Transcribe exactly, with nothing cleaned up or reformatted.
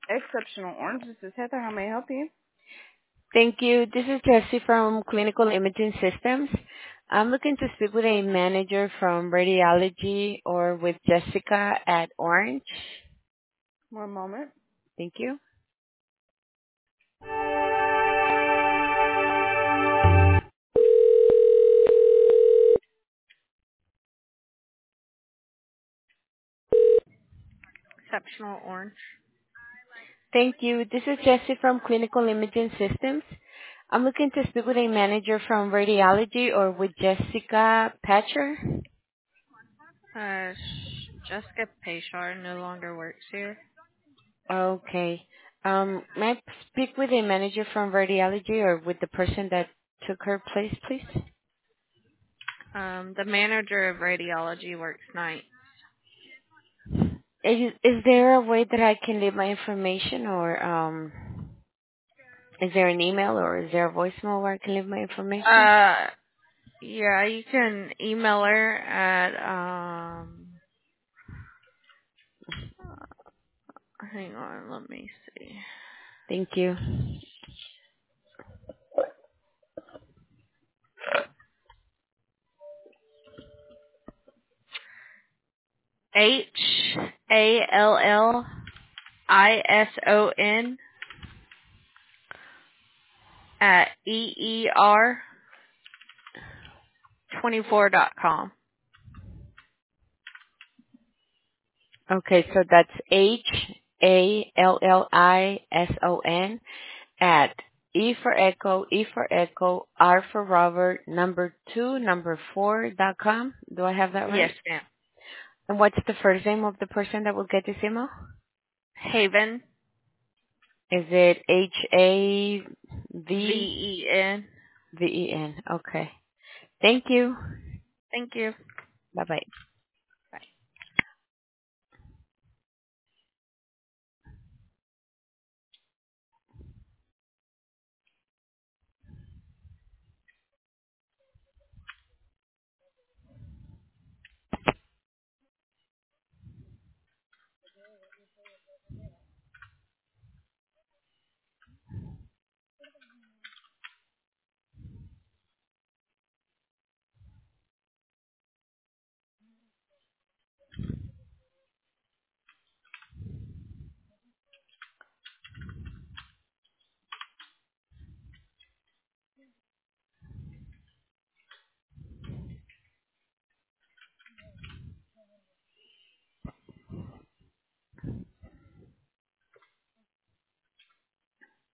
Exceptional Orange. This is Heather. How may I help you? Thank you. This is Jessie from Clinical Imaging Systems. I'm looking to speak with a manager from radiology or with Jessica at Orange. One moment. Thank you. Exceptional Orange. Thank you. This is Jessie from Clinical Imaging Systems. I'm looking to speak with a manager from radiology or with Jessica Patcher. Uh, sh- Jessica Payshar no longer works here. Okay. Um, may I speak with a manager from radiology or with the person that took her place, please? Um, the manager of radiology works night. Is, is there a way that I can leave my information or um is there an email or is there a voicemail where I can leave my information? Uh, yeah, you can email her at, um, hang on, let me see. Thank you. H A L L I S O N at E E R twenty-four dot com. Okay, so that's H A L L I S O N at E for Echo, E for Echo, R for Robert, number two, number four dot com. Do I have that Yes, right? ma'am. And what's the first name of the person that will get this email? Haven, Is it H A V V E N. V E N? Okay. Thank you. Thank you. Bye bye.